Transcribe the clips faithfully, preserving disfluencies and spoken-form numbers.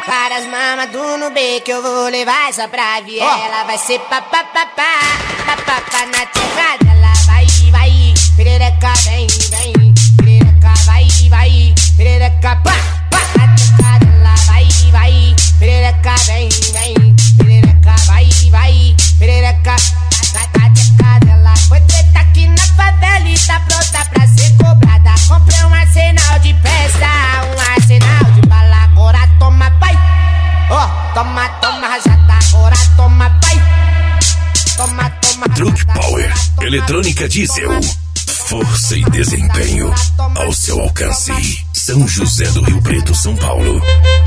Para as mamas do Nubê que eu vou levar essa pra viela. Vai ser papapá, papapá na tcheca dela. Vai, vai, perereca, vem, vem. Perereca, vai, vai, perereca, pá, pá na tcheca dela. Vai, vai, perereca, vem, vem. Perereca, vai, vai, perereca, na tcheca dela. Foi treta aqui na favela e tá pronta pra ser cobrada. Comprei um arsenal de peça, um arsenal de bala. Agora toma, pai. Ó, oh, toma, toma, rajada. Agora toma, pai. Toma, toma, Truck Power, eletrônica diesel. Força e desempenho ao seu alcance. São José do Rio Preto, São Paulo.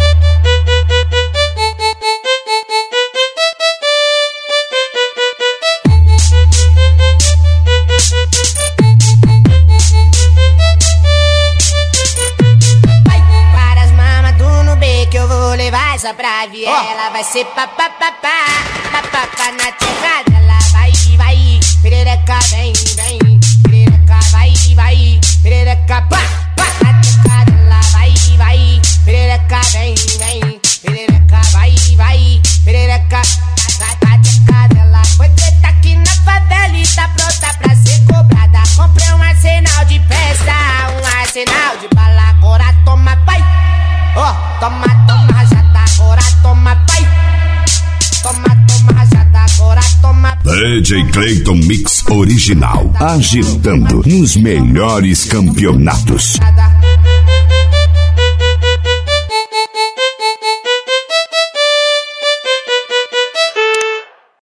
Essa pra viela, oh. Vai ser papapá, papapá na tcheca dela. Vai, vai, perereca, vem, vem. Perereca, vai, vai, perereca, pá, pá na tcheca dela. Vai, vai, perereca, vem, vem. Perereca, vai, vai, perereca, na tcheca dela. Foi treta aqui na favela e tá pronta pra ser cobrada. Comprei um arsenal de peça, um arsenal de bala. Agora toma, pai. Ó, oh, toma, toma, rajada. Agora toma, pai. Toma, toma, rajada. Agora toma. D J Clayton Mix Original, agitando nos melhores campeonatos.